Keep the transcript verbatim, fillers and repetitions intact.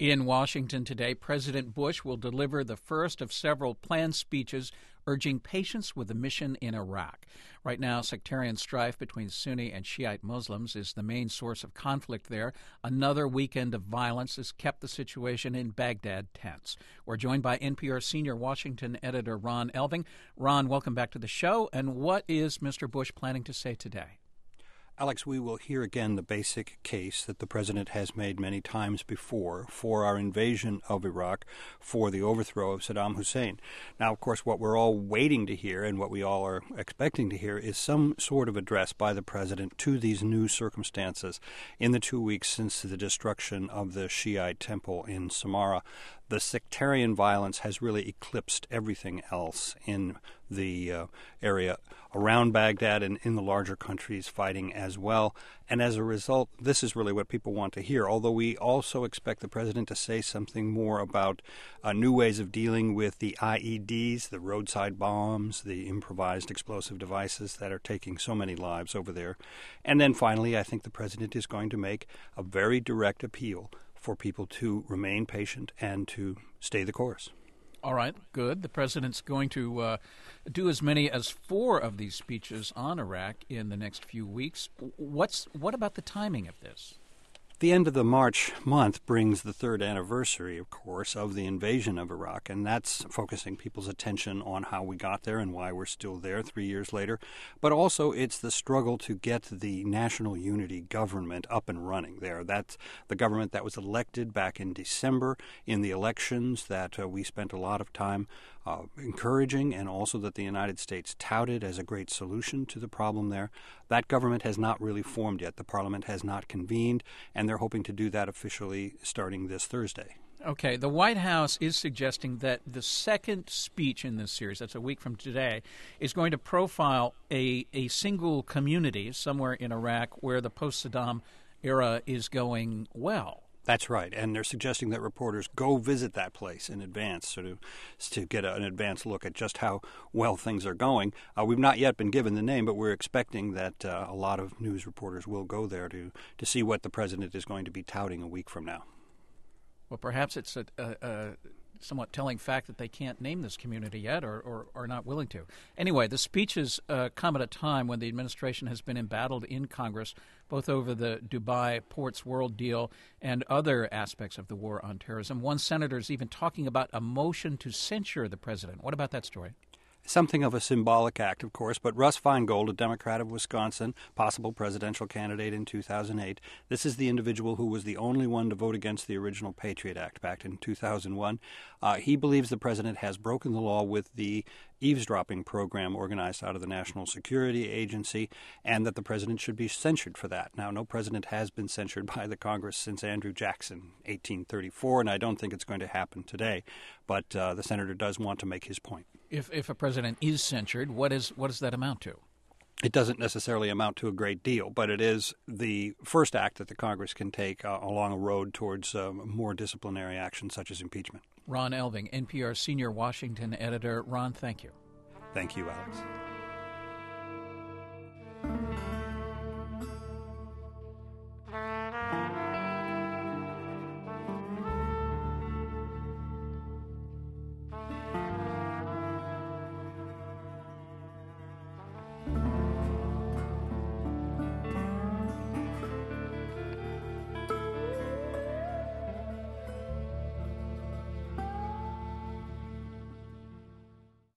In Washington today, President Bush will deliver the first of several planned speeches urging patience with the mission in Iraq. Right now, sectarian strife between Sunni and Shiite Muslims is the main source of conflict there. Another weekend of violence has kept the situation in Baghdad tense. We're joined by N P R senior Washington editor Ron Elving. Ron, welcome back to the show. And what is Mister Bush planning to say today? Alex, we will hear again the basic case that the president has made many times before for our invasion of Iraq, for the overthrow of Saddam Hussein. Now, of course, what we're all waiting to hear and what we all are expecting to hear is some sort of address by the president to these new circumstances in the two weeks since the destruction of the Shiite temple in Samarra. The sectarian violence has really eclipsed everything else in the uh, area around Baghdad and in the larger countries fighting as well. And as a result, this is really what people want to hear, although we also expect the president to say something more about uh, new ways of dealing with the I E Ds, the roadside bombs, the improvised explosive devices that are taking so many lives over there. And then finally, I think the president is going to make a very direct appeal for people to remain patient and to stay the course. All right, good. The president's going to uh, do as many as four of these speeches on Iraq in the next few weeks. What's what about the timing of this? The end of the March month brings the third anniversary, of course, of the invasion of Iraq, and that's focusing people's attention on how we got there and why we're still there three years later. But also it's the struggle to get the national unity government up and running there. That's the government that was elected back in December in the elections that uh, we spent a lot of time uh, encouraging, and also that the United States touted as a great solution to the problem there. That government has not really formed yet. The parliament has not convened, and they're hoping to do that officially starting this Thursday. Okay, the White House is suggesting that the second speech in this series, that's a week from today, is going to profile a, a single community somewhere in Iraq where the post-Saddam era is going well. That's right, and they're suggesting that reporters go visit that place in advance, sort of to get an advance look at just how well things are going. Uh, we've not yet been given the name, but we're expecting that uh, a lot of news reporters will go there to, to see what the president is going to be touting a week from now. Well, perhaps it's a, a, a somewhat telling fact that they can't name this community yet, or, or are not willing to. Anyway, the speeches uh, come at a time when the administration has been embattled in Congress, both over the Dubai Ports World deal and other aspects of the war on terrorism. One senator is even talking about a motion to censure the president. What about that story? Something of a symbolic act, of course, but Russ Feingold, a Democrat of Wisconsin, possible presidential candidate in two thousand eight, this is the individual who was the only one to vote against the original Patriot Act back in two thousand one. Uh, he believes the president has broken the law with the eavesdropping program organized out of the National Security Agency, and that the president should be censured for that. Now, no president has been censured by the Congress since Andrew Jackson, eighteen thirty-four, and I don't think it's going to happen today, but uh, the senator does want to make his point. If if a president is censured, what is what does that amount to? It doesn't necessarily amount to a great deal, but it is the first act that the Congress can take uh, along a road towards um, more disciplinary action, such as impeachment. Ron Elving, N P R senior Washington editor. Ron, thank you. Thank you, Alex.